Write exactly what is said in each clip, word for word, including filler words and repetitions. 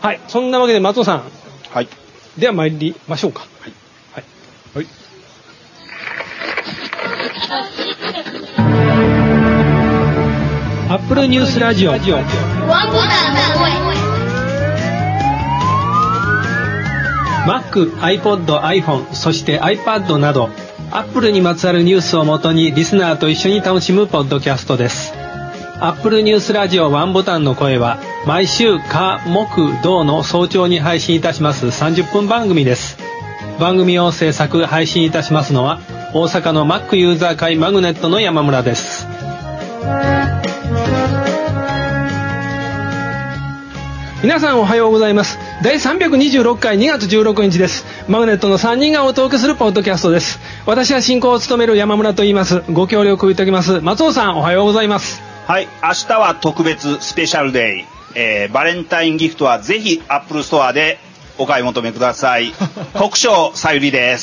はい、そんなわけで松尾さん、 はい、 では参りましょうか。はいはいはい。アップルニュースラジオ。ワンボタンの声。Mac、iPod、iPhone、そして iPad など Apple にまつわるニュースをもとにリスナーと一緒に楽しむポッドキャストです。Apple ニュースラジオワンボタンの声は毎週火、木、土の早朝に配信いたしますさんじゅっぷん番組です。番組を制作配信いたしますのは大阪の Mac ユーザー会マグネットの山村です。皆さんおはようございます。だいさんびゃくにじゅうろっかいにがつじゅうろくにちです。マグネットのさんにんがお届けするポッドキャストです。私は進行を務める山村と言います。ご協力いただきます松尾さん、おはようございます。 はい、明日は特別スペシャルデイ、えー、バレンタインギフトはぜひアップルストアでお買い求めください。国生さゆりです。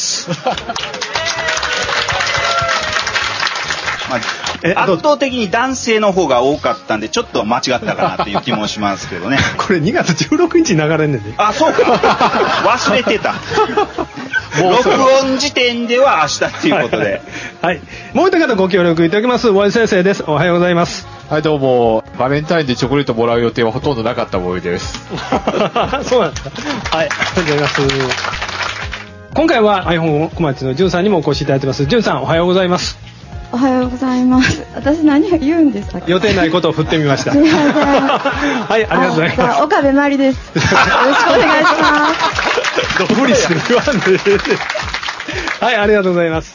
まあ圧倒的に男性の方が多かったんでちょっと間違ったかなっていう気もしますけどね。 これにがつじゅうろくにちに流れんねんね。 あ、そうか。忘れてた。録音時点では明日っていうことで、 はいはい、もう一方ご協力いただきます大井先生です。おはようございます。 はい、どうも。バレンタインでチョコレートもらう予定はほとんどなかった大井です。 そうなんですか。はい、ありがとうございます。今回は iPhone 小町のじゅんさんにもお越しいただいてます。じゅんさん、おはようございます。 おはようございます。私何を言うんですか。 予定ないことを振ってみました。はい、ありがとうございます。 岡部真理です。よろしくお願いします。 ど無理して言わんで。はい、ありがとうございます。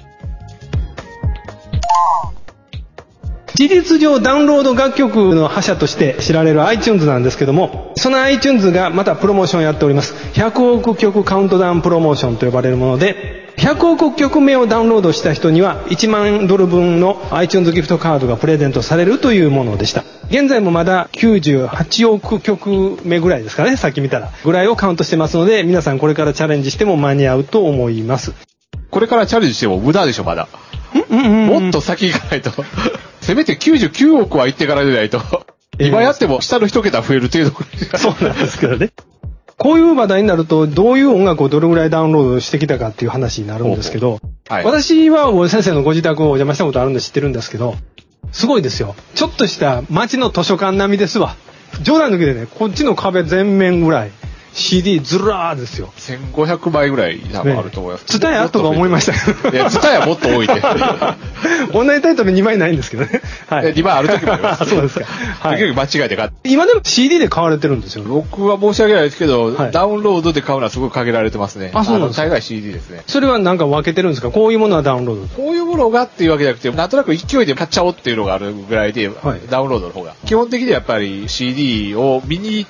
事実上ダウンロード楽曲の覇者として知られる iTunes なんですけども、その iTunes がまたプロモーションをやっております。ひゃくおくきょくカウントダウンプロモーションと呼ばれるもので、ひゃくおくきょくめをダウンロードした人にはいちまんドルぶんの iTunes ギフトカードがプレゼントされるというものでした。現在もまだきゅうじゅうはちおくきょくめぐらいですかね、さっき見たらぐらいをカウントしてますので、皆さんこれからチャレンジしても間に合うと思います。 これからチャレンジしても無駄でしょまだ。 うんうんうん、 もっと先行かないとせめてきゅうじゅうきゅうおくは行ってからでないと、えー、今やっても下の一桁増える程度。 そうなんですけどね。こういう話題になるとどういう音楽をどれぐらいダウンロードしてきたかっていう話になるんですけど、はい、私は大江先生のご自宅をお邪魔したことあるんで知ってるんですけど、すごいですよ。ちょっとした街の図書館並みですわ。冗談抜きでね、こっちの壁全面ぐらいシーディー ずらーですよ。 せんごひゃくまいぐらい多分あると思います。 ツタヤとか思いましたけど。 いや、ツタヤもっと多いで。 同じタイトルにまいないんですけどね。 はい。にまいある時もあります。 そうですか。 はい。結局間違えて買って。 今でも シーディー で買われてるんですよ。 僕は申し訳ないですけど、はい、ダウンロードで買うのはすごく限られてますね。 あ、そうなんですか。 大概 シーディー ですね。 それはなんか分けてるんですか。こういうものはダウンロード。 こういうものがっていうわけじゃなくて、なんとなく勢いで買っちゃおうっていうのがあるぐらいで、はい、ダウンロードの方が。基本的にはやっぱり シーディー を見に行って、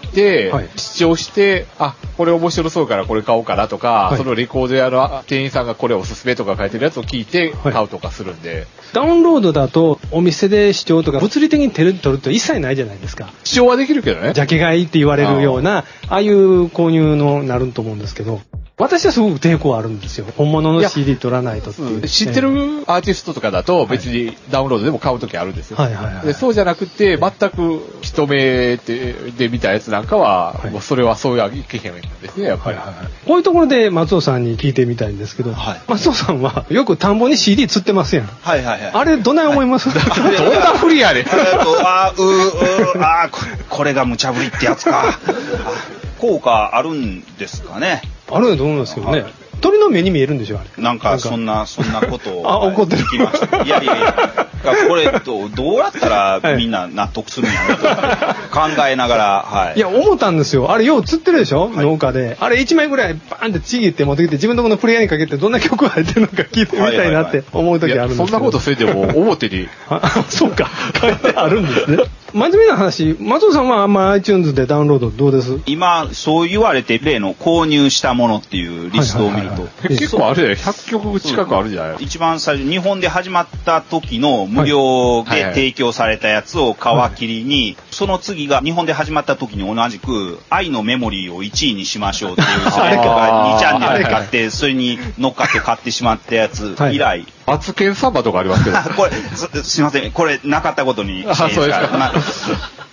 はい、視聴して、あ、これ面白そうからこれ買おうかなとか、はい、そのレコード屋の店員さんがこれおすすめとか書いてるやつを聞いて買うとかするんで、はい、 ダウンロードだとお店で視聴とか物理的に手で取ると一切ないじゃないですか。 視聴はできるけどね。 ジャケ買いって言われるような あ, ああいう購入のなると思うんですけど、私はすごく抵抗あるんですよ。本物の シーディー 取らないとっていう、ね、 知ってるアーティストとかだと別にダウンロードでも買うときあるんですよ、はいはいはい、でそうじゃなくて全く一目 で, で見たやつなんかは、はい、もうそれはそういういけへんですねやっぱり、はいはいはい、 こういうところで松尾さんに聞いてみたいんですけど、はい、松尾さんはよく田んぼに シーディー 釣ってますやん、 はいはいはい、 あれどない思います、はい、 どんなふりやねんあううあこ, これが無茶ぶりってやつか効果あるんですかね。 あると思いますけどね、はい、鳥の目に見えるんでしょあれ。 なんかそんなそんなことをあ怒ってる聞きました。いやいやいやこれど う, どうやったらみんな納得するんやろと考えながら、はい、 いや思ったんですよ。あれよう釣ってるでしょ、はい、農家であれいちまいぐらいバーンってちぎって持ってきて自分のとこのプレイヤーにかけてどんな曲が入ってるのか聞いてみたいなって思う時あるんですけど、 そんなことせんでも表にあそうか書いてあるんですね。真面目な話、松尾さんはあんま iTunes でダウンロードどうです？ 今そう言われて例の購入したものっていうリストを見ると、はいはいはいはい、 結構あるじゃないひゃっきょく近くあるじゃない。 一番最初日本で始まった時の無料で提供されたやつを皮切りに、はいはいはい、その次が日本で始まった時に同じく愛のメモリーをいちいにしましょうっていうそれがにチャンネルで買ってそれに乗っかって買ってしまったやつ以来、はい、 マツケンサンバとかありますけどこれ す, すいませんこれなかったことにしていいですか。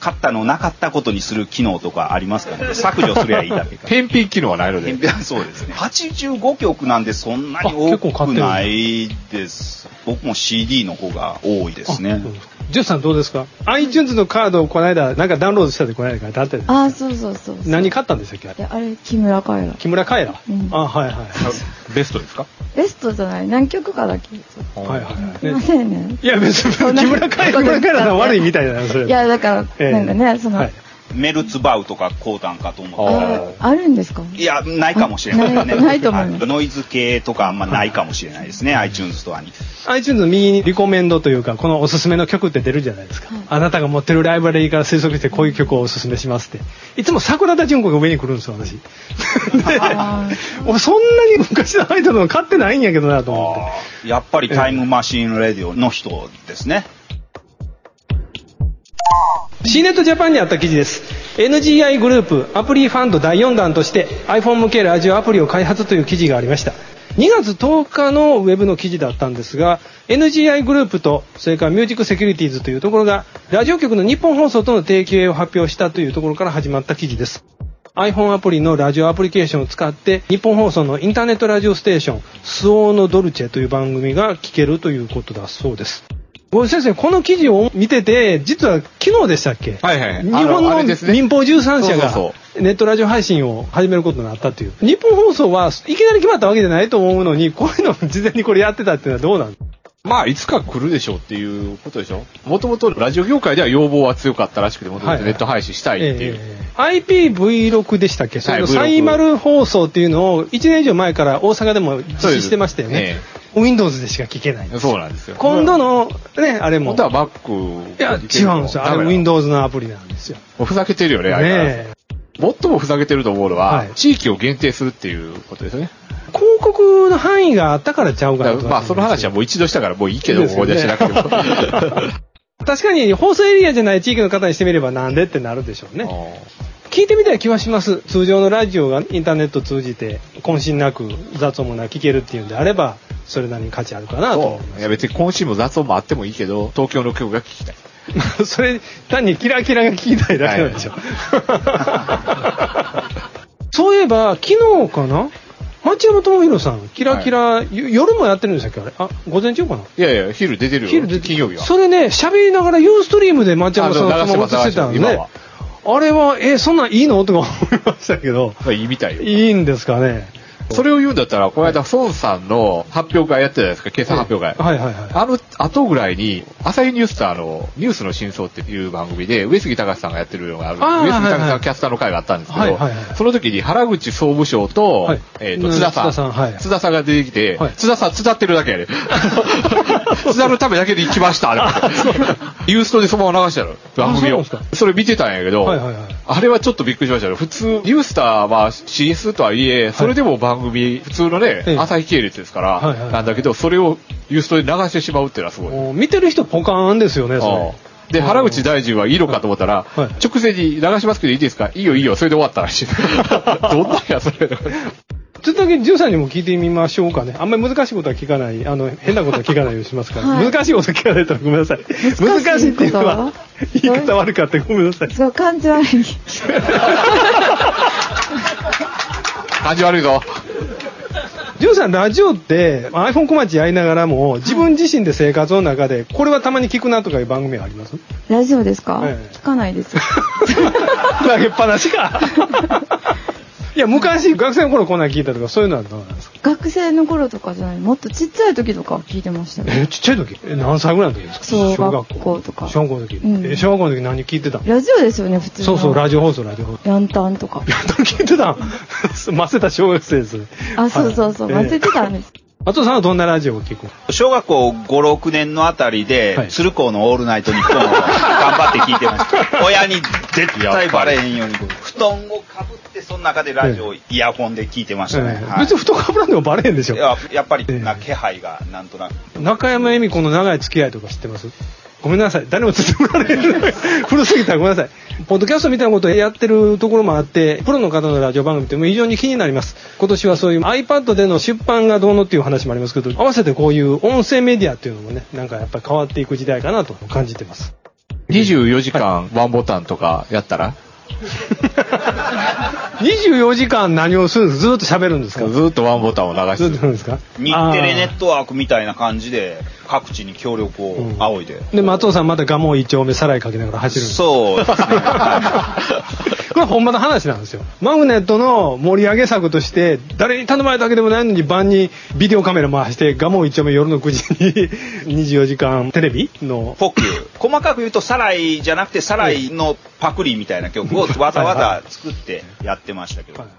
買ったのをなかったことにする機能とかありますかね。削除すりゃいいだけか。 返品機能はないので。 そうですね。はちじゅうごきょくなんでそんなに多くないです。僕も シーディー の方が多いですね。 ジュンさんどうですか？ iTunes のカードをこの間なんかダウンロードしたでこの間書いてあったやつ。 あ、そうそうそうそう。 何買ったんでしたっけ？ いや、あれ木村カエラ。 木村カエラ。うん、あ、はいはい。 ベストですか？ ベストじゃない。何曲かだけ。 はいはい。 すいませんね。 いや別に木村カエラ木村カエラさん悪いみたいなそれ。 いやだからなんかね、その。はい、 メルツバウとか買うたんかと思って。あるんですか？ いや、ないかもしれないですね。 ないと思います。 ノイズ系とかあんまないかもしれないですね、iTunes ストアに。 iTunes の右にリコメンドというか、このおすすめの曲って出るじゃないですか。はい、あなたが持ってるライブラリーから推測してこういう曲をおすすめしますって。いつも桜田淳子が上に来るんですよ、私。俺そんなに昔のアイドルの買ってないんやけどなと思って。 やっぱりタイムマシーンレディオの人ですね。 シーネットジャパンにあった記事です。エヌジーアイ グループアプリファンドだいよん弾として iPhone 向けラジオアプリを開発という記事がありました。にがつとおかのウェブの記事だったんですが、 エヌジーアイ グループとそれからミュージックセキュリティーズというところがラジオ局の日本放送との提携を発表したというところから始まった記事です。 iPhone アプリのラジオアプリケーションを使って日本放送のインターネットラジオステーションスオーノドルチェという番組が聞けるということだそうです。ご先生、この記事を見てて、実は昨日でしたっけ？ はいはい。 日本の民放じゅうさん社がネットラジオ配信を始めることになったという。日本放送はいきなり決まったわけじゃないと思うのに、こういうの事前にこれやってたっていうのはどうなんですか？ まあ、いつか来るでしょうっていうことでしょ。もともとラジオ業界では要望は強かったらしくて、もともとネット配信したいっていう。はいはいえー、アイピーブイろく でしたっけ？そのサイマル放送っていうのをいちねん以上前から大阪でも実施してましたよね。Windows でしか聞けないんです。 そうなんですよ。 今度のね、あれも。 本当は Mac。 いや、違うんですよ。あれ Windows のアプリなんですよ。 もうふざけてるよね、あれ。ね、最もふざけてると思うのは、はい、地域を限定するっていうことですよね。 広告の範囲があったからちゃうかなと。 まあ、その話はもう一度したからもういいけど、ここでしなくても。 確かに放送エリアじゃない地域の方にしてみればなんでってなるでしょうね。聞いてみたい気はします。通常のラジオがインターネット通じて渾身なく雑音もなく聞けるっていうんであればそれなりに価値あるかなと思います。 いや別に渾身も雑音もあってもいいけど東京の曲が聞きたい。 それ単にキラキラが聞きたいだけなんでしょ。そういえば昨日かな、町山智博さんキラキラ、はい、夜もやってるんでしたっけ？あれ、あ、午前中かな。 いやいや昼出てるよ。昼出て金曜日は。 それね喋りながらユーストリームで町山さんのスマホ映してたんで、ね、あれはえそんなんいいのとか思いましたけど。 いいみたいよ。 いいんですかね。 それを言うんだったら、この間、孫さんの発表会やってたじゃないですか、計算発表会。 はいはいはい。 あの後ぐらいに、朝日ニュースターのニュースの真相っていう番組で、上杉隆さんがやってるのがある、上杉隆さんキャスターの会があったんですけど、はいはいはい、その時に原口総務省と、はい、えっ、ー、と、津田さん、津田さん、はい、津田さんが出てきて、はい、津田さん、津田ってるだけやで。津田のためだけで行きました。ユーストでそのまま流したの、番組を。それ見てたんやけど、はいはいはい、あれはちょっとびっくりしましたよ。普通、ニュースターは進出とはいえ、それでも番組、普通のね、ええ、朝日系列ですから、はいはいはい、なんだけど、それをユーストで流してしまうっていうのはすごい。 見てる人ポカーンですよね、それ。 で、原口大臣はいいのかと思ったら、はいはい、直前に流しますけどいいですか？いいよいいよ、それで終わったらしい。どんなんや、それ。ちょっとだけじゅんさんにも聞いてみましょうかね。あんまり難しいことは聞かない、あの、変なことは聞かないようにしますから。はい、難しいこと聞かないとごめんなさい。難しいっていうのは、言い方悪かったごめんなさい。 そう、感じ悪い。 感じ悪いぞ。 ジュンさん、ラジオって iPhone 小町やりながらも自分自身で生活の中でこれはたまに聞くなとかいう番組はあります？ ラジオですか？ええ、聞かないです。 投げっぱなしか。いや、昔学生の頃こんなん聞いたとかそういうのはどうなんですか？ 学生の頃とかじゃない、もっとちっちゃい時とか聞いてましたね。 え、ちっちゃい時？え、何歳ぐらいの時ですか？ 小学校とか。 小学校の時、うん、え、小学校の時何聞いてた？ ラジオですよね、普通の。 そうそう、ラジオ放送、ラジオ放送。 ヤンタンとか。 ヤンタン聞いてたん？ませた小学生です。 あ、そうそうそう、ませてたんです。 あとさんはどんなラジオを聞く？ 小学校ご、ろくねんのあたりで、はい、鶴光のオールナイトニッポンを頑張って聞いてました。親に絶対バレへんように、布団をかぶってその中でラジオをイヤホンで聞いてましたね。 ええはい、別に布団かぶらんでもバレへんでしょ。 いや、やっぱりな気配がなんとなく。 中山恵美子の長い付き合いとか知ってます？ごめんなさい。誰もつってもられる。古すぎたらごめんなさい。ポッドキャストみたいなことをやってるところもあって、プロの方のラジオ番組って非常に気になります。今年はそういう iPad での出版がどうのっていう話もありますけど、合わせてこういう音声メディアっていうのもね、なんかやっぱり変わっていく時代かなと感じてます。 にじゅうよじかんワンボタンとかやったらにじゅうよじかん何をするんですか？ずっと喋るんですか？ ずっとワンボタンを流してるんですか？ 日テレネットワークみたいな感じで各地に協力を仰いで、うん、 で松尾さんまた蒲生一丁目さらいかけながら走るんです。 そうですねこれほんまの話なんですよ。マグネットの盛り上げ策として誰に頼まれたわけでもないのに晩にビデオカメラ回して蒲生一丁目夜のくじににじゅうよじかんテレビのポッキュ細かく言うとサライじゃなくてサライのパクリみたいな曲をわざわざ作ってやってましたけど、はい、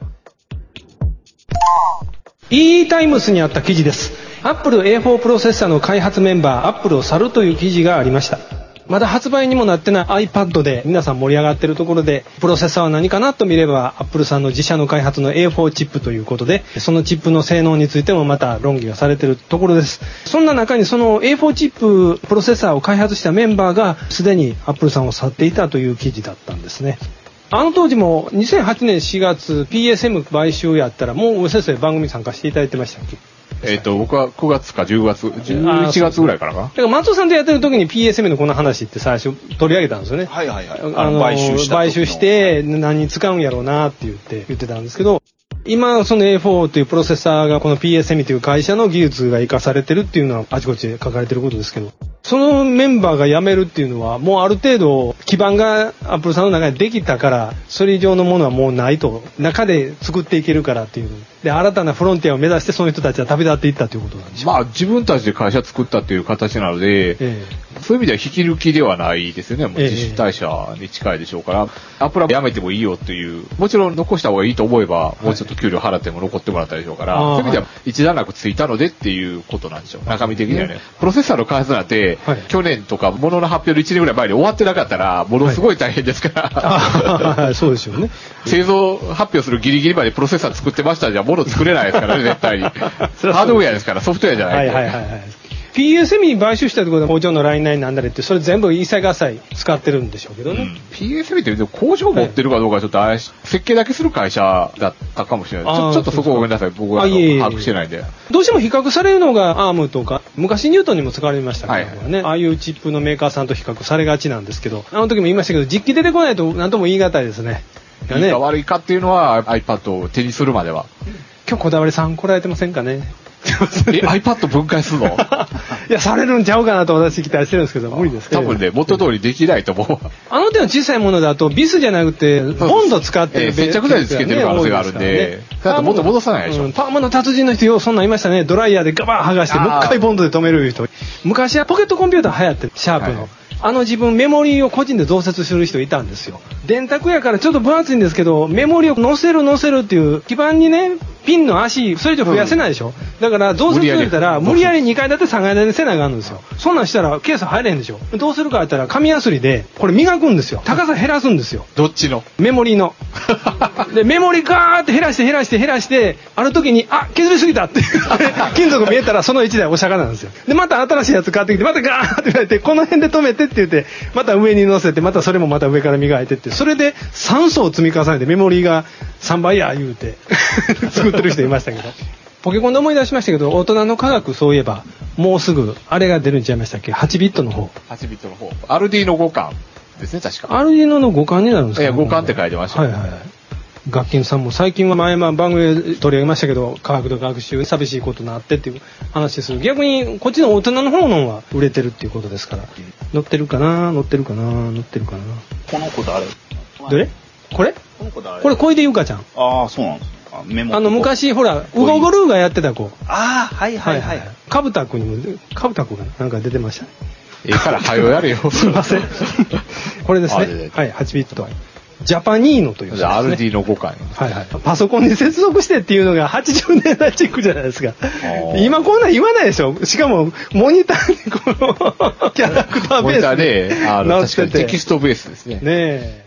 E タイムスにあった記事です。 Apple エーフォー プロセッサーの開発メンバー Apple を去るという記事がありました。まだ発売にもなってない iPad で皆さん盛り上がっているところでプロセッサーは何かなと見れば Apple さんの自社の開発の エーフォー チップということでそのチップの性能についてもまた論議がされているところです。そんな中にその エーフォー チッププロセッサーを開発したメンバーがすでに Apple さんを去っていたという記事だったんですね。あの当時もにせんはちねんしがつ ピーエスエム 買収やったらもう先生番組参加していただいてましたっけ？ えっと、僕はくがつかじゅうがつ、じゅういちがつぐらいからかな。だから松尾さんとやってる時に ピーエスエム のこの話って最初取り上げたんですよね。 はいはいはい。 あの、買収した。買収して何に使うんやろうなって言って言ってたんですけど、今その エーフォー というプロセッサーがこの ピーエスエム という会社の技術が活かされてるっていうのはあちこちで書かれてることですけど、そのメンバーが辞めるっていうのはもうある程度基盤が Apple さんの中でできたからそれ以上のものはもうないと、中で作っていけるからっていうで新たなフロンティアを目指してその人たちは旅立っていったということなんでしょう。 まあ自分たちで会社作ったっていう形なので、ええ、そういう意味では引き抜きではないですよね。もう自主退社に近いでしょうから、アップルは辞めてもいいよっていう、もちろん残した方がいいと思えばもうちょっと給料払っても残ってもらったでしょうから、はい、そういう意味では一段落ついたのでっていうことなんでしょう。中身的にはね、プロセッサーの開発なんて、はい、去年とか物の発表のいちねんぐらい前に終わってなかったらものすごい大変ですから、 はい、そうですよね。 製造発表するギリギリまでプロセッサー作ってましたじゃ物作れないですからね絶対に。ハードウェアですからソフトウェアじゃないと。 はいはいはいはい。ピーエスエム に買収したってことは工場のラインナインなんだれってそれ全部一切合切使ってるんでしょうけどね、うん、 ピーエスエム って工場持ってるかどうかちょっと怪しい、はい、設計だけする会社だったかもしれない。ち ょ, ちょっとそこごめんなさい僕は把握してないんで。 どうしても比較されるのがアームとか昔ニュートンにも使われましたけどね、はい、ああいうチップのメーカーさんと比較されがちなんですけど、あの時も言いましたけど実機出てこないと何とも言い難いですね。 いいか悪いかっていうのは iPad を手にするまでは。 今日こだわりさん来られてませんかね。 え iPad 分解するのいやされるんちゃうかなと私期待してるんですけど無理ですか。 多分ね元通りできないと思う。 あの手の小さいものだとビスじゃなくてボンド使ってる、 えー、接着剤でつけてる可能性があるんで、ね、だともっと戻さないでしょ、うん、 パーマの達人の人ようそんなんいましたね。ドライヤーでガバー剥がしてもう一回ボンドで止める人。昔はポケットコンピューター流行ってるシャープの、はい、あの自分メモリーを個人で増設する人いたんですよ。電卓やからちょっと分厚いんですけどメモリーを載せる載せるっていう基板にねピンの足それ以上増やせないでしょ、うん、だから増設されたら無理やりにかい建てさんがい建てせなあかんんですよ。そんなんしたらケース入れへんでしょ。どうするかやったら紙やすりでこれ磨くんですよ。高さ減らすんですよ。 どっちのメモリーのでメモリーガーって減らして減らして減らしてある時にあ削りすぎたって金属見えたらそのいちだいお釈迦なんですよ。でまた新しいやつ買ってきてまたガーって言われてこの辺で止めてって言ってまた上に乗せてまたそれもまた上から磨いてってそれでさん層積み重ねてメモリーがさんばいや言うて作ってる人いましたけどポケコンで思い出しましたけど大人の科学そういえばもうすぐあれが出るんちゃいましたっけ。はちビットの方はちビットの方アルディーノごかんですね確か。 アルディーノのごかんになるんですか。 いやごかんって書いてました、ね、 はいはいはい。楽器さんも最近は前番組で取り上げましたけど科学と学習寂しいことになってっていう話です。逆にこっちの大人の方のは売れてるっていうことですから、うん、乗ってるかな乗ってるかな乗ってるかな。 この子誰どれこれこの子誰これ小出ゆかちゃん。 ああそうなんですか。メモあの昔ほらウゴゴルーがやってた子。 ああはいはいはい、はい、 カブタ君にもカブタ君がなんか出てましたね。 ええから早やれよすいませんこれですね。はいはちビットとジャパニーノという、ね、 アルディーノごかん、 はいはい、パソコンに接続してっていうのがはちじゅうねんだいチックじゃないですか。今こんなん言わないでしょ。しかもモニターにこのキャラクターベースでモニターねあの確かにテキストベースですね。 ねえ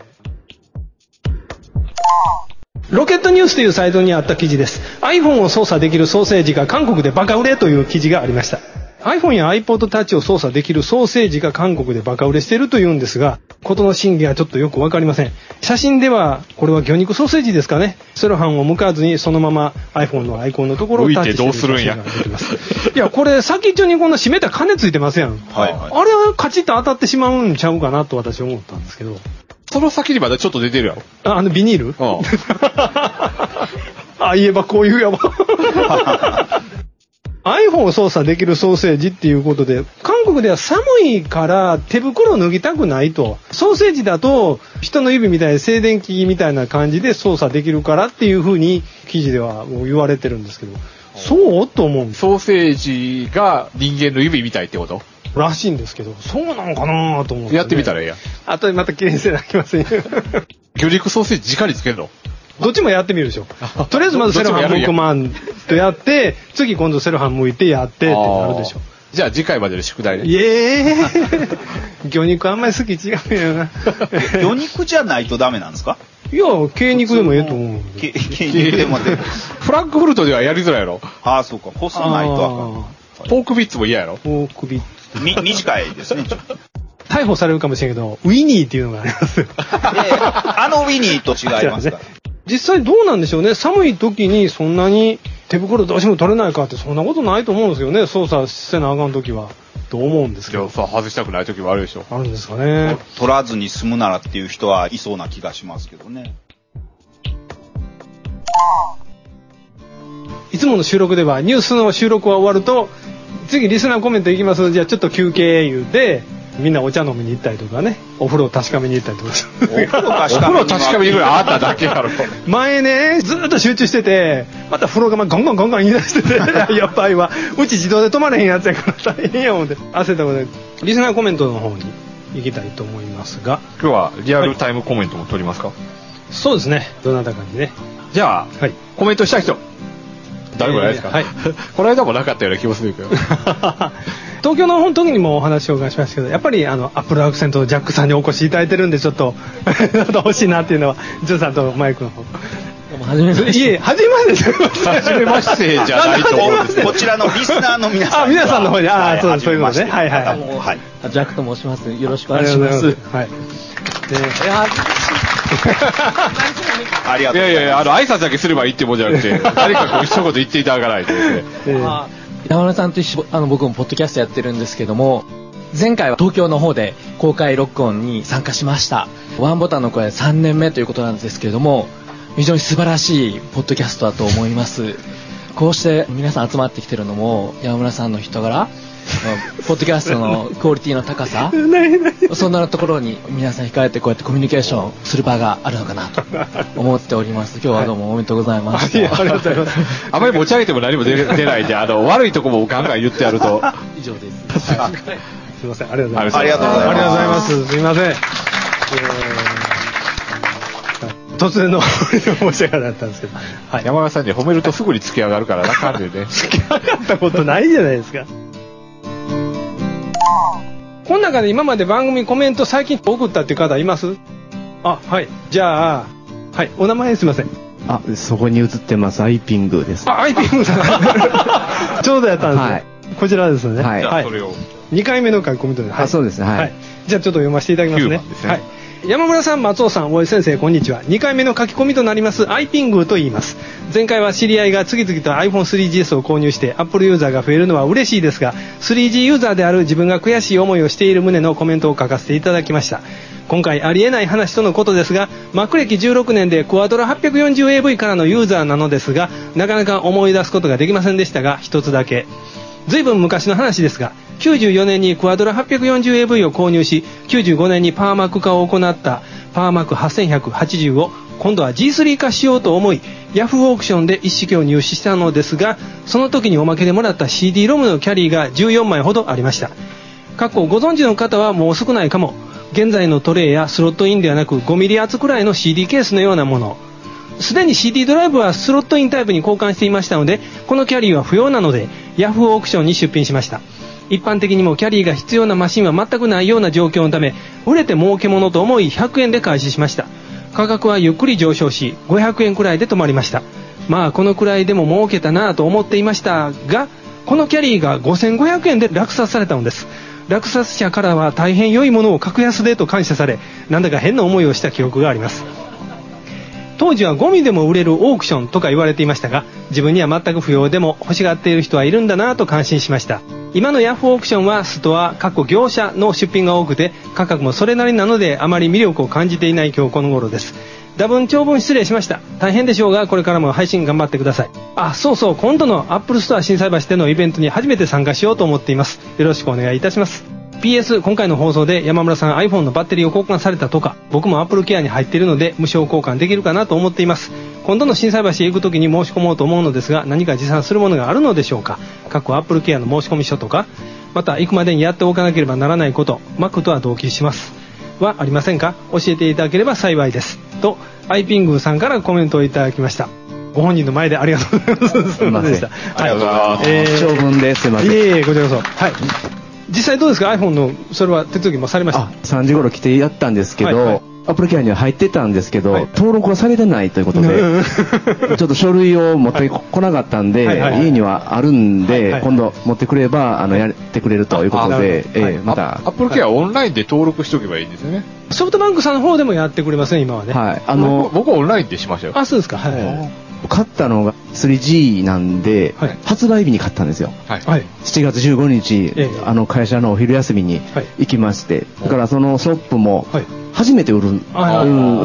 ロケットニュースというサイトにあった記事です。 iPhone を操作できるソーセージが韓国でバカ売れという記事がありました。 iPhone や iPod Touch を操作できるソーセージが韓国でバカ売れしているというんですが、事の真偽はちょっとよくわかりません。写真ではこれは魚肉ソーセージですかね。セロハンを向かずにそのまま iPhone のアイコンのところをタッチしている写真が出てます。いやこれ先っちょにこんな締めた金ついてますやん。はいはい、あれはカチッと当たってしまうんちゃうかなと私は思ったんですけど。 その先にまだちょっと出てるやろ。 あ、あのビニール？うん。あ、言えばこういうやば。iPhone を操作できるソーセージっていうことで、韓国では寒いから手袋を脱ぎたくないと。ソーセージだと人の指みたいな静電気みたいな感じで操作できるからっていう風に記事では言われてるんですけど、そうと思う。 ソーセージが人間の指みたいってことらしいんですけど、そうなのかなと思って、ね。 やってみたらええやん。 あとでまた綺麗にせなきませんよ。 魚肉ソーセージ直につけるの？ どっちもやってみるでしょ。とりあえずまずセロハン向くマンとやって、次今度セロハン向いてやってってなるでしょ。 じゃあ次回までの宿題ね。 いえー。魚肉あんまり好き違うよな。 魚肉じゃないとダメなんですか？ いや、鶏肉でもええと思う。 鶏肉でもで。 フランクフルトではやりづらいやろ。 ああ、そうか。細ないとあかん。ポークビッツも嫌やろ。 ポークビッツ。 み、短いですね。 逮捕されるかもしれんけど、ウィニーっていうのがありますよ。 あのウィニーと違いますか？ 実際どうなんでしょうね。寒い時にそんなに手袋どうしても取れないかってそんなことないと思うんですよね。操作せなあかん時は。と思うんですけど。 じゃあ外したくない時もあるでしょ。 あるんですかね。 取らずに済むならっていう人はいそうな気がしますけどね。 いつもの収録ではニュースの収録が終わると、次リスナーコメントいきます。じゃあちょっと休憩言うて、みんなお茶飲みに行ったりとかね、お風呂を確かめに行ったりとか。 お風呂確かめに確かめに行くのあっただけやろ。 前ね、ずっと集中してて、また風呂がガンガンガンガン言い出してて、やっぱりは、うち自動で止まれへんやつやから大変やもんで、焦ったことで、リスナーコメントの方に行きたいと思いますが。 今日はリアルタイムコメントも取りますか？はい、 そうですね。どなたかにね。 じゃあ、はい、コメントした人。誰もないですか？えー、はい。この間もなかったような気もするけど。 東京の本時にもお話を伺いましたけど、やっぱりあのアップルアクセントのジャックさんにお越しいただいてるんで、ちょっと欲しいなっていうのはジョーさんとマイクの方。 はじめまして。 いえ、はじめまして。 はじめましてじゃないと思うんですね。 こちらのリスナーの皆さん。 あ、皆さんの方で、あ、そうそういうことね。はいはいはい。ジャックと申します。よろしくお願いします。はい。 で、ありがとうございます。いやいやいや、あの挨拶だけすればいいってもんじゃなくて、誰かこう一言言っていただかないとですね。 山村さんと一緒、あの僕もポッドキャストやってるんですけども、前回は東京の方で公開録音に参加しました。ワンボタンの声さんねんめということなんですけれども、非常に素晴らしいポッドキャストだと思います。こうして皆さん集まってきてるのも山村さんの人柄、ポッドキャストのクオリティの高さそんなところに皆さん控えてこうやってコミュニケーションする場があるのかなと思っております。今日はどうもおめでとうございました。 はい、ありがとうございます。 あまり持ち上げても何も 出, 出ないんで、あの悪いとこもガンガン言ってやると以上です。すいません、ありがとうございます。 ありがとうございます。 ありがとうございます。すいません。えー突然の申し訳なかったんですけど、 はい、山田さんに褒めるとすぐにつき上がるからなかんでね。 つき上がったことないじゃないですか。この中で今まで番組コメント最近送ったっていう方います？あ、はい。じゃあ、はい、お名前すいません。 あ、そこに映ってますアイピングです。 あ、アイピングさん。ちょうどやったんですね。はい、こちらですね。 はい。じゃあそれをにかいめの書きコメントで、 はい、あ、そうですね。はい。はい、 じゃあちょっと読ませていただきますね。 ですね。 はい。山村さん、松尾さん、大江先生、こんにちは。にかいめの書き込みとなりますアイピングと言います。前回は知り合いが次々と アイフォンスリージーエス を購入して Apple ユーザーが増えるのは嬉しいですが、スリージー ユーザーである自分が悔しい思いをしている旨のコメントを書かせていただきました。今回ありえない話とのことですが、Mac 歴じゅうろくねんでクアドラ はっぴゃくよんじゅうエーブイ からのユーザーなのですが、なかなか思い出すことができませんでしたが、一つだけ。ずいぶん昔の話ですが、きゅうじゅうよねんにクアドラ はっぴゃくよんじゅうエーブイ を購入し、きゅうじゅうごねんにパーマック化を行ったパーマックはちせんひゃくはちじゅうを今度は ジースリー 化しようと思い、ヤフーオークションで一式を入手したのですが、その時におまけでもらった シーディー ロムのキャリーがじゅうよんまいほどありました。過去ご存知の方はもう少ないかも。現在のトレイやスロットインではなくごミリ厚くらいの シーディー ケースのようなもの。すでに シーディー ドライブはスロットインタイプに交換していましたので、このキャリーは不要なのでヤフーオークションに出品しました。一般的にもキャリーが必要なマシンは全くないような状況のため、売れて儲けものと思いひゃくえんで開始しました。価格はゆっくり上昇しごひゃくえんくらいで止まりました。まあこのくらいでも儲けたなぁと思っていましたが、 このキャリーがごせんごひゃくえんで落札されたのです。落札者からは大変良いものを格安でと感謝され、なんだか変な思いをした記憶があります。当時はゴミでも売れるオークションとか言われていましたが、自分には全く不要でも欲しがっている人はいるんだなと感心しました。今のヤフーオークションはストア、業者の出品が多くて、価格もそれなりなのであまり魅力を感じていない今日この頃です。多分長文失礼しました。大変でしょうが、これからも配信頑張ってください。あ、そうそう、今度のアップルストア心斎橋でのイベントに初めて参加しようと思っています。よろしくお願いいたします。ピーエス 今回の放送で山村さん iPhone のバッテリーを交換されたとか、僕も Apple Care に入っているので無償交換できるかなと思っています。今度の心斎橋へ行くときに申し込もうと思うのですが、何か持参するものがあるのでしょうか。Apple Care の申し込み書とか、また行くまでにやっておかなければならないこと、Mac とは同期しますはありませんか。教えていただければ幸いですと、アイピングさんからコメントをいただきました。ご本人の前でありがとうございます。 すみません。ありがとうございます。 えー、長文です。すみません。 いえいえ、こちらこそ。はい。実際どうですか、 iPhone のそれは手続きもされました？ あ、さんじ頃来てやったんですけど、はいはい、アップルケアには入ってたんですけど、はい、登録はされてないということで、ちょっと書類を持ってこなかったんで、はいはいはい、家にはあるんで、はいはい、今度持ってくればあのやってくれるということで、えー、またアップルケアオンラインで登録しておけばいいんですよね。 ソフトバンクさんの方でもやってくれません今はね。 はい、あの僕はオンラインでしましたよ。 あ、そうですか。はい。 買ったのが スリージー なんで、はい、発売日に買ったんですよ、はい、しちがつじゅうごにち、ええ、あの会社のお昼休みに行きまして、はい、だからそのショップも初めて売る、はい、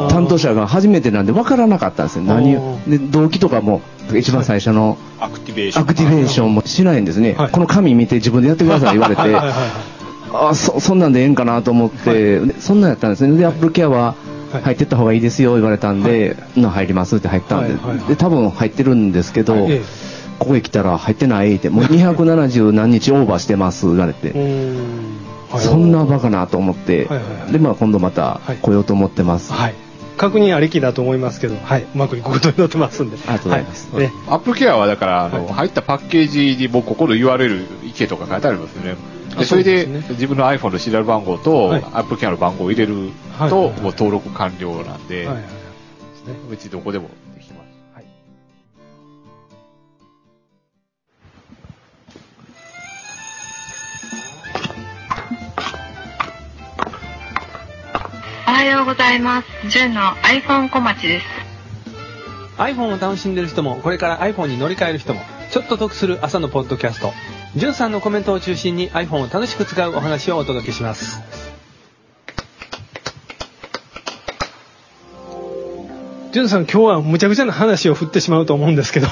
担当者が初めてなんで分からなかったんですよ。何で動機とかも一番最初のアクティベーション、 アクティベーションもしないんですね、はい、この紙見て自分でやってください言われてはいはい、はい、あ そ, そんなんでええんかなと思って、はい、そんなんやったんですね。でアップルケアは入ってった方がいいですよ言われたんで、はい、の入りますって入ったんで、はいはいはい、で多分入ってるんですけど、はい、ここへ来たら入ってないってもうにひゃくななじゅう何日オーバーしてます言われてそんなバカなと思って、はいはいはい、でまあ今度また来ようと思ってます、はいはい、 確認ありきだと思いますけど、はい、うまくいくことになってますんで。 ありがとうございます、 はい、アップルケアはだからあの、はい、入ったパッケージにもうここの ユーアールエル 行けとか書いてありますよね。でそれで自分の iPhone のシリアル番号と、はい、アップルケアの番号を入れると、はいはいはい、もう登録完了なんで、はいはいはい、別にどこでもできます。はい、 おはようございます。純の iPhone 小町です。 iPhone を楽しんでる人もこれから iPhone に乗り換える人もちょっと得する朝のポッドキャスト、じゅんさんのコメントを中心に iPhone を楽しく使うお話をお届けします。じゅんさん、今日はむちゃくちゃな話を振ってしまうと思うんですけど、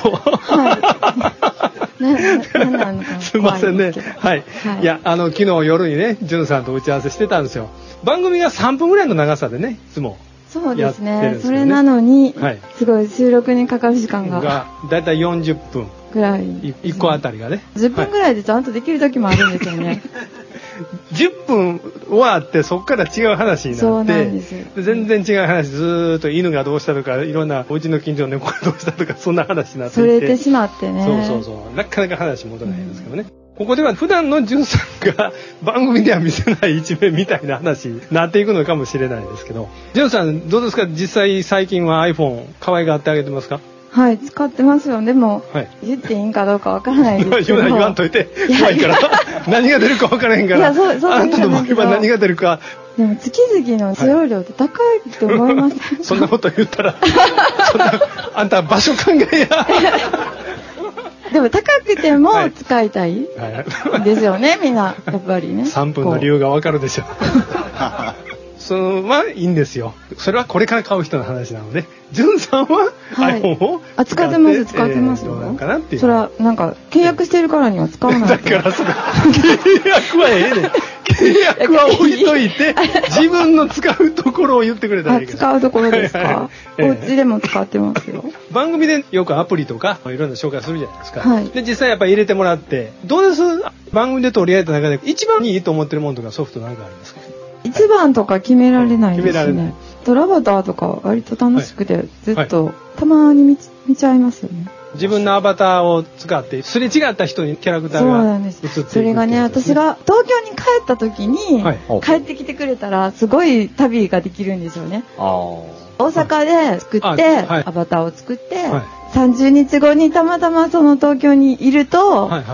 はいなななんのかすいませんね、はい、はい、いやあの昨日夜にねじゅんさんと打ち合わせしてたんですよ。番組がさんぷんぐらいの長さでねいつもそうですね。それなのに、はい、すごい収録にかかる時間ががだいたいよんじゅっぷんぐらい、 いっこあたりがねじゅっぷんぐらいでちゃんとできる時もあるんですよね、はい、 じゅっぷん終わってそこから違う話になって、そうなんですよ。全然違う話、ずーっと犬がどうしたとかいろんなお家の近所の猫がどうしたとかそんな話になっていて、 それてしまってね、 そうそうそう、なかなか話戻らないんですけどね、うん、ここでは普段のじゅんさんが番組では見せない一面みたいな話になっていくのかもしれないですけど、じゅんさんどうですか、実際最近は iPhone 可愛がってあげてますか？ はい、使ってますよ。でも、はい、言っていいんかどうかわからないですけど言わんといて怖いから何が出るかわからへんから、いやそうそうあんたの僕は何が出るか。 でも月々の使用料って高いって思います、はい、 そんなこと言ったらそんなあんた場所考えやでも高くても使いたいですよね、はい、みんなやっぱりね。 さんぷんの理由がわかるでしょそのまあいいんですよ。それはこれから買う人の話なので、じゅんさんは iPhone を使って、はい、使ってます使ってますよ、えー、どうなんかなっていう。それはなんか契約してるからには使わないとだからそれ契約はええねん契約は置いといて自分の使うところを言ってくれたらいいけど。 使うところですかお家でも使ってますよ。 番組でよくアプリとかいろんな紹介するじゃないですか、はい、で実際やっぱり入れてもらってどうです、番組で取り上げた中で一番いいと思ってるものとかソフトなんかありますか？ 一番とか決められないですね。トラバターとか割と楽しくて、はい、ずっと、はい、たまに 見, 見ちゃいますよね。 自分のアバターを使ってすれ違った人にキャラクターが映っていくっていう、ね、 それがね、私が東京に帰った時に、はい、帰ってきてくれたらすごい旅ができるんですよね。あ大阪で作って、はい、アバターを作って、はい、さんじゅうにちごにたまたまその東京にいると、はいはいはい、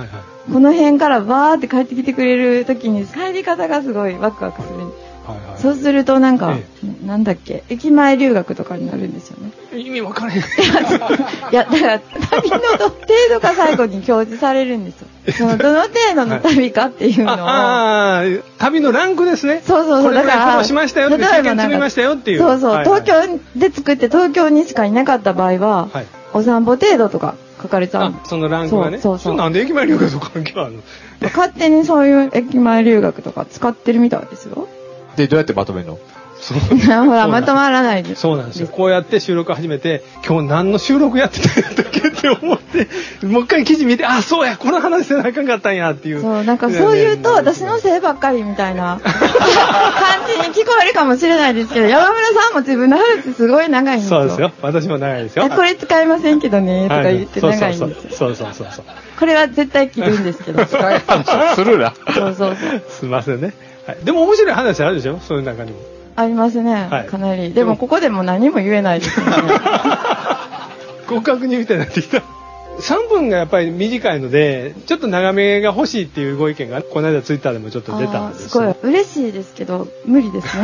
この辺からバーって帰ってきてくれる時に帰り方がすごいワクワクする。はいはい、そうするとなんか、ええ、なんだっけ、駅前留学とかになるんですよね。 意味わからへん。いや、だから旅の程度が最後に表示されるんですよ。そのどの程度の旅かっていうのを。 ああ、旅のランクですね。 そうそうそう。 だから、これしましたよって、経験積みましたよっていう。 そうそう、はいはい、東京で作って東京にしかいなかった場合は、はい、お散歩程度とか書かれちゃう。 そのランクがね。そうそうそう。なんで駅前留学と関係あるの？ 勝手にそういう駅前留学とか使ってるみたいですよ。 で、どうやってまとめるの？ そうほら、まとまらないです。 そうなんですよ。こうやって収録始めて、今日何の収録やってたんやったっけって思って、もう一回記事見て、あ、そうや、この話せなあかんかったんやっていう。 そう、なんかそう言うと、私のせいばっかりみたいな感じに聞こえるかもしれないですけど、山村さんも自分の話すごい長いんですよ。 そうですよ。私も長いですよ。 これ使いませんけどね、とか言って長いんですよ。 そうそうそうそう。 これは絶対切るんですけど。 使い話するな。 そうそうそう。 すいませんね。はい。でも面白い話あるでしょ？そういう中にも。 ありますね、はい、かなり。でもここでも何も言えないですね。 極確にみたいになってきた。さんぷんがやっぱり短いので、ちょっと長めが欲しいっていうご意見が、この間ツイッターでもちょっと出たんですよ。 すごい嬉しいですけど、無理ですね。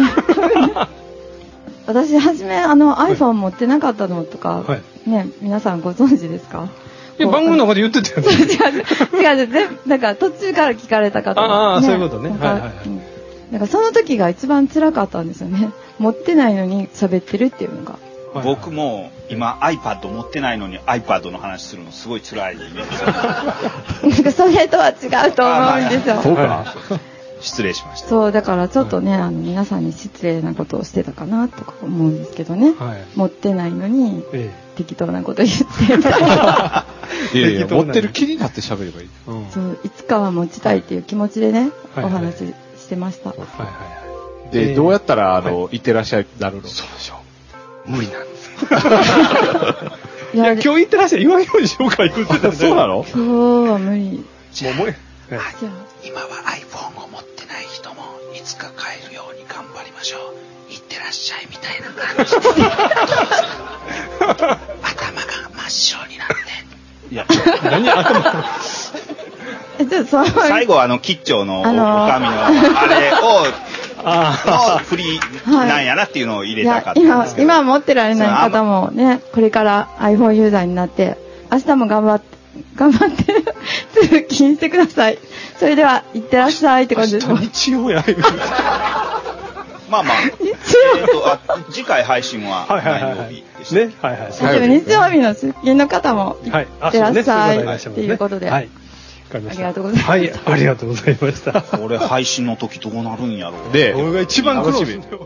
私、はじめ、あの、iPhone 持ってなかったのとか、はい、ね、皆さんご存知ですか？ いや、番組の中で言ってたよね。 違う、違う、全部、なんか途中から聞かれた方、ね。 ああ、そういうことね。はいはいはい。 なんかその時が一番辛かったんですよね。持ってないのに喋ってるっていうのが。 僕も今 iPad 持ってないのに iPad の話するのすごい辛いんですよ。 なんかそれとは違うと思うんですよ。 そうか。 失礼しました。 そうだからちょっとね、あの皆さんに失礼なことをしてたかなとか思うんですけどね。はい、持ってないのに、ええ、適当なこと言ってみたいな。 いやいや、持ってる気になって喋ればいい。 うん、そういつかは持ちたいっていう気持ちでね、はいはい、お話ししてました。はいはいはい。で、えー、どうやったら、あの、はい、いってらっしゃいなるの？ そうでしょう。無理なんです。いや、今日いってらっしゃい言わんようにしようか言ってたんだよ。 そうなの？ 今日は無理。 もう無理。今は iPhone を持ってない人もいつか買えるように頑張りましょう。いってらっしゃいみたいな感じで。頭が真っ白になって。いや、 何頭最後あの吉兆のおかみのあれをのフリーなんやなっていうのを入れたかったんですけど、 今今持ってられない方もね、これから iPhone ユーザーになって明日も頑張って頑張って通勤してください。それではいってらっしゃいって感じです。 日曜やまあまあ、えーと、あ次回配信は何曜日でしたっけ？ ね、はいはい。 日曜日の出勤の方もいってらっしゃいっていうことで。はい。ありがとうございます。 はい、ありがとうございました。 これ配信の時どうなるんやろう。 で、俺が一番苦労してるよ。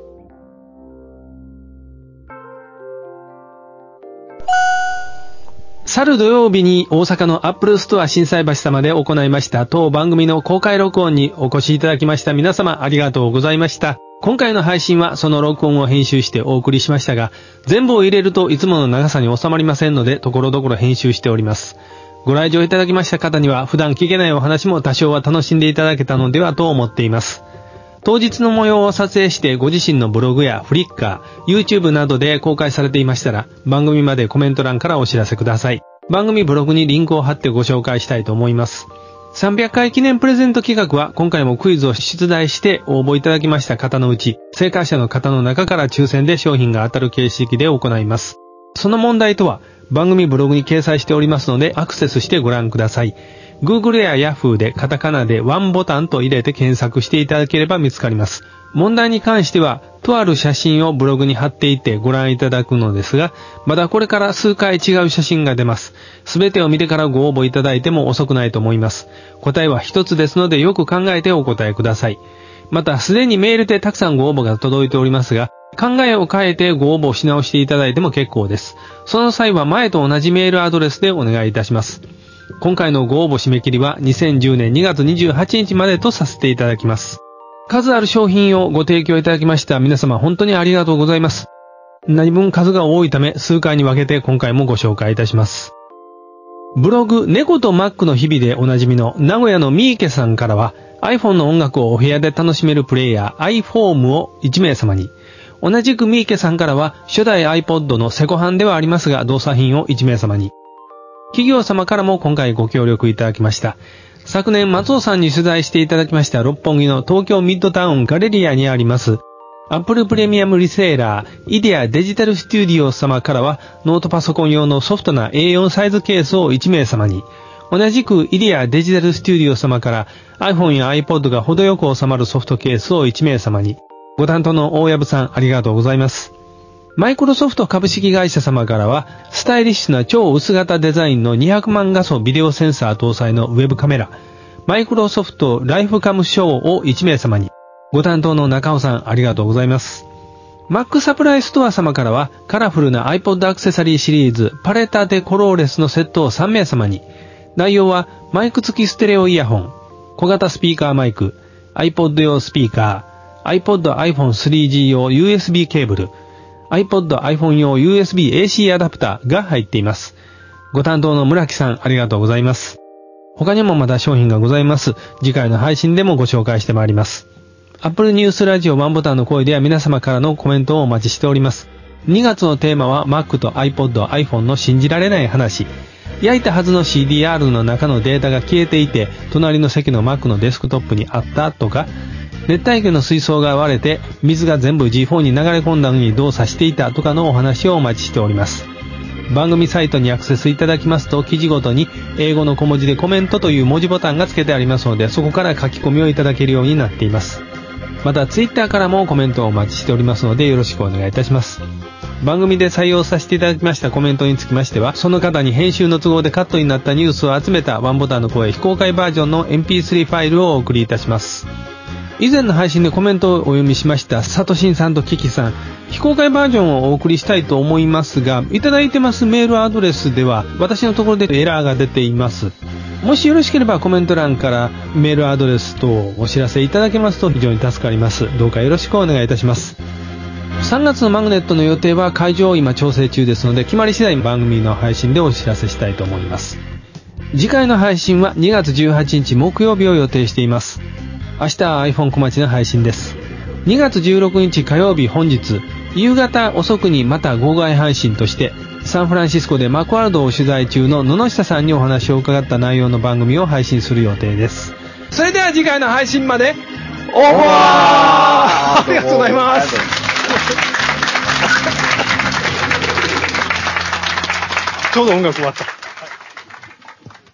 去る土曜日に大阪のアップルストア心斎橋様で行いました当番組の公開録音にお越しいただきました皆様ありがとうございました。今回の配信はその録音を編集してお送りしましたが、全部を入れるといつもの長さに収まりませんので、ところどころ編集しております。ご来場いただきました方には普段聞けないお話も多少は楽しんでいただけたのではと思っています。当日の模様を撮影してご自身のブログやフリッカー、YouTube などで公開されていましたら、番組までコメント欄からお知らせください。番組ブログにリンクを貼ってご紹介したいと思います。さんびゃっかい記念プレゼント企画は今回もクイズを出題して応募いただきました方のうち、正解者の方の中から抽選で商品が当たる形式で行います。その問題とは番組ブログに掲載しておりますのでアクセスしてご覧ください。Google や Yahoo でカタカナでワンボタンと入れて検索していただければ見つかります。問題に関しては、とある写真をブログに貼っていてご覧いただくのですが、まだこれから数回違う写真が出ます。すべてを見てからご応募いただいても遅くないと思います。答えは一つですのでよく考えてお答えください。また、すでにメールでたくさんご応募が届いておりますが、考えを変えてご応募し直していただいても結構です。その際は前と同じメールアドレスでお願いいたします。今回のご応募締め切りはにせんじゅうねんにがつにじゅうはちにちまでとさせていただきます。数ある商品をご提供いただきました皆様本当にありがとうございます。何分数が多いため数回に分けて今回もご紹介いたします。ブログ猫とマックの日々でおなじみの名古屋のミーケさんからは iPhone の音楽をお部屋で楽しめるプレイヤー iPhone をいちめいさまに、同じくミーケさんからは初代 iPod のセコハンではありますが動作品をいちめいさまに、企業様からも今回ご協力いただきました昨年松尾さんに取材していただきました六本木の東京ミッドタウンガレリアにありますApple プレミアムリセーラーイデアデジタルスタジオ様からはノートパソコン用のソフトな エーよん サイズケースをいち名様に、同じくイデアデジタルスタジオ様から iPhone や iPod が程よく収まるソフトケースをいち名様に、ご担当の大藪さんありがとうございます。マイクロソフト株式会社様からはスタイリッシュな超薄型デザインのにひゃくまん画素ビデオセンサー搭載のウェブカメラマイクロソフトライフカムショーをいち名様に、ご担当の中尾さんありがとうございます。Mac サプライストア様からはカラフルな iPod アクセサリーシリーズパレッタデコローレスのセットをさん名様に、内容はマイク付きステレオイヤホン、小型スピーカーマイク、iPod 用スピーカー、iPod iPhone スリージー 用 ユーエスビー ケーブル、iPod iPhone 用 ユーエスビーエーシー アダプターが入っています。ご担当の村木さんありがとうございます。他にもまだ商品がございます。次回の配信でもご紹介してまいります。Apple ニュースラジオワンボタンの声では皆様からのコメントをお待ちしております。にがつのテーマは Mac と iPod、iPhone の信じられない話。焼いたはずの シーディーアール の中のデータが消えていて、隣の席の Mac のデスクトップにあったとか、熱帯魚の水槽が割れて水が全部 ジーフォー に流れ込んだのに動作していたとかのお話をお待ちしております。番組サイトにアクセスいただきますと、記事ごとに英語の小文字でコメントという文字ボタンが付けてありますので、そこから書き込みをいただけるようになっています。またツイッターからもコメントをお待ちしておりますので、よろしくお願いいたします。番組で採用させていただきましたコメントにつきましては、その方に編集の都合でカットになったニュースを集めたワンボタンの声非公開バージョンの エムピースリー ファイルをお送りいたします。以前の配信でコメントをお読みしましたサトシンさんとキキさん、非公開バージョンをお送りしたいと思いますが、いただいてますメールアドレスでは私のところでエラーが出ています。もしよろしければコメント欄からメールアドレス等をお知らせいただけますと非常に助かります。どうかよろしくお願いいたします。さんがつのマグネットの予定は会場を今調整中ですので、決まり次第番組の配信でお知らせしたいと思います。次回の配信はにがつじゅうはちにち木曜日を予定しています。明日は iPhone 小町の配信です。にがつじゅうろくにち火曜日本日夕方遅くにまた号外配信としてサンフランシスコでマクワールドを取材中の野々下さんにお話を伺った内容の番組を配信する予定です。それでは次回の配信までオーバーありがとうございます。ちょうど音楽終わった。